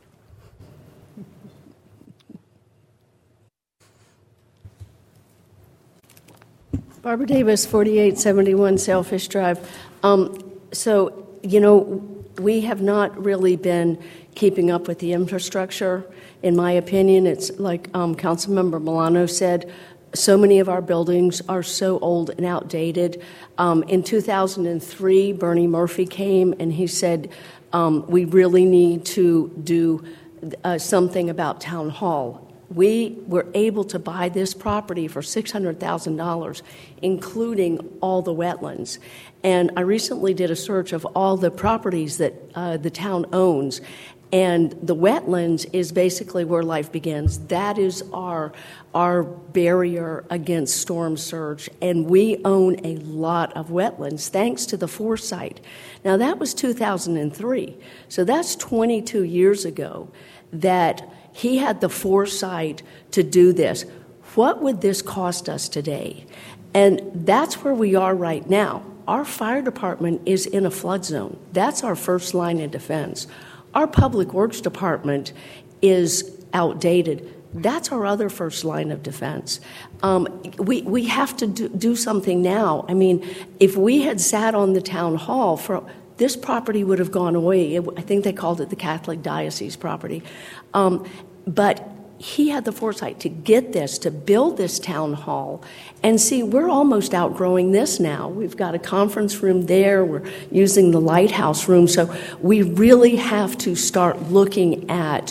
Barbara Davis, forty-eight seventy-one Sailfish Drive. Um, so, you know, we have not really been keeping up with the infrastructure. In my opinion, it's like um, Councilmember Milano said, so many of our buildings are so old and outdated. Um, in two thousand three, Bernie Murphy came and he said, um, we really need to do uh, something about Town Hall. We were able to buy this property for six hundred thousand dollars, including all the wetlands. And I recently did a search of all the properties that uh, the town owns, And the wetlands is basically where life begins. That is our, our barrier against storm surge. And we own a lot of wetlands thanks to the foresight. Now, that was two thousand three. So that's twenty-two years ago that he had the foresight to do this. What would this cost us today? And that's where we are right now. Our fire department is in a flood zone. That's our first line of defense. Our public works department is outdated. That's our other first line of defense. Um, we, we have to do, do something now. I mean, if we had sat on the town hall for this property would have gone away. I think they called it the Catholic Diocese property. Um, but he had the foresight to get this, to build this town hall. And see, we're almost outgrowing this now. We've got a conference room there. We're using the lighthouse room. So we really have to start looking at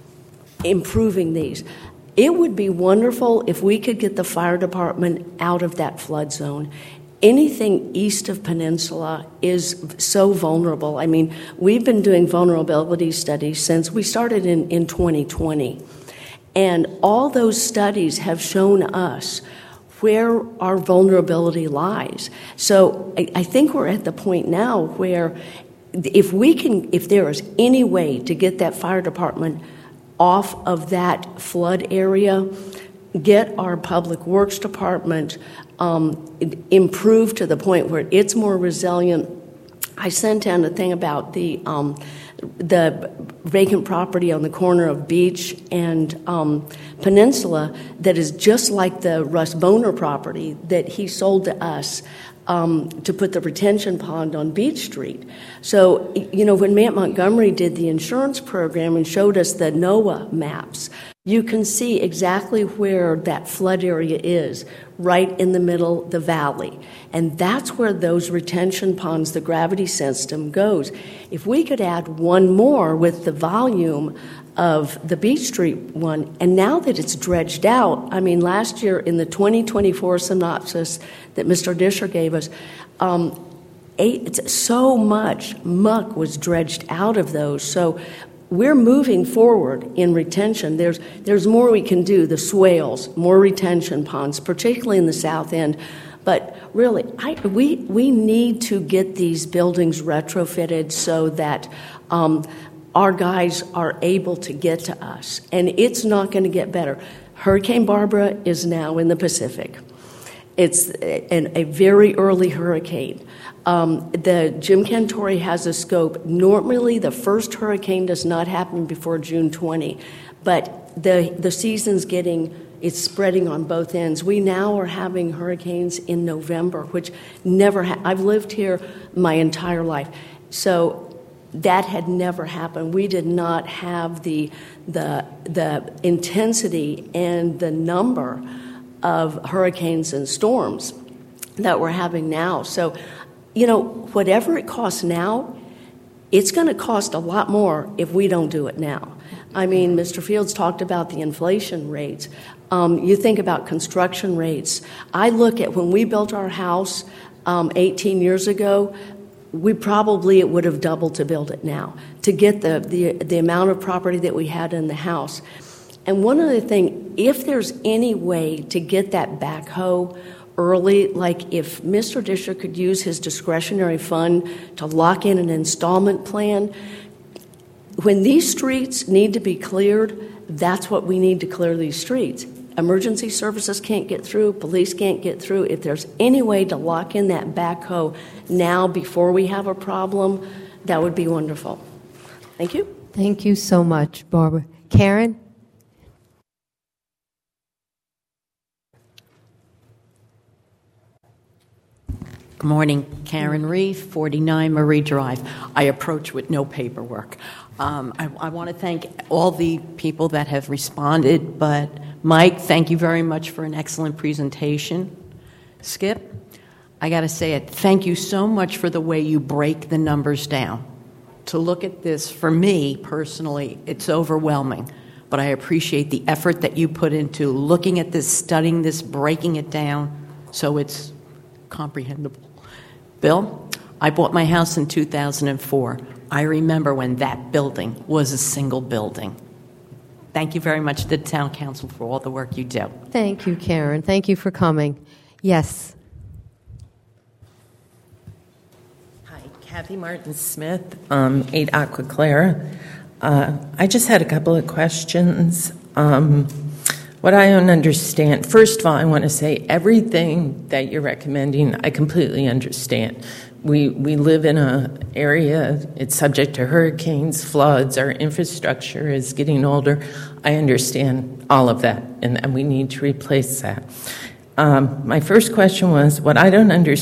improving these. It would be wonderful if we could get the fire department out of that flood zone. Anything east of Peninsula is so vulnerable. I mean, we've been doing vulnerability studies since we started in, in twenty twenty. And all those studies have shown us where our vulnerability lies. So I, I think we're at the point now where if we can, if there is any way to get that fire department off of that flood area, get our public works department um, improved to the point where it's more resilient. I sent in a thing about the um, the vacant property on the corner of Beach and um, Peninsula that is just like the Russ Boner property that he sold to us um, to put the retention pond on Beach Street. So, you know, when Matt Montgomery did the insurance program and showed us the NOAA maps, you can see exactly where that flood area is, right in the middle of the valley. And that's where those retention ponds, the gravity system, goes. If we could add one more with the volume of the Beach Street one, and now that it's dredged out, I mean, last year in the twenty twenty-four synopsis that Mister Disher gave us, um, eight, it's so much muck was dredged out of those. So we're moving forward in retention. There's there's more we can do, the swales, more retention ponds, particularly in the south end. But really, I, we, we need to get these buildings retrofitted so that um, our guys are able to get to us. And it's not going to get better. Hurricane Barbara is now in the Pacific. It's an, a very early hurricane. Um, the Jim Cantore has a scope. Normally, the first hurricane does not happen before June twentieth, but the the season's getting it's spreading on both ends. We now are having hurricanes in November, which never ha- I've lived here my entire life, so that had never happened. We did not have the the the intensity and the number of hurricanes and storms that we're having now. So, you know, whatever it costs now, it's going to cost a lot more if we don't do it now. I mean, Mister Fields talked about the inflation rates. Um, you think about construction rates. I look at when we built our house um, eighteen years ago, we probably it would have doubled to build it now to get the, the, the amount of property that we had in the house. And one other thing, if there's any way to get that backhoe early, like if Mister Disher could use his discretionary fund to lock in an installment plan, when these streets need to be cleared, that's what we need to clear these streets. Emergency services can't get through, police can't get through. If there's any way to lock in that backhoe now before we have a problem, that would be wonderful. Thank you. Thank you so much, Barbara. Karen? Good morning, Karen Reef, forty-nine Marie Drive. I approach with no paperwork. Um, I, I want to thank all the people that have responded, but Mike, thank you very much for an excellent presentation. Skip, I got to say it, thank you so much for the way you break the numbers down. To look at this, for me personally, it's overwhelming, but I appreciate the effort that you put into looking at this, studying this, breaking it down so it's comprehensible. Bill, I bought my house in two thousand four. I remember when that building was a single building. Thank you very much to the Town Council for all the work you do. Thank you, Karen. Thank you for coming. Yes. Hi, Kathy Martin-Smith, um, eight Aqua Clara. Uh, I just had a couple of questions. Um, what I don't understand, first of all, I want to say everything that you're recommending, I completely understand. We we live in an area, it's subject to hurricanes, floods, our infrastructure is getting older. I understand all of that, and, and we need to replace that. Um, my first question was, what I don't understand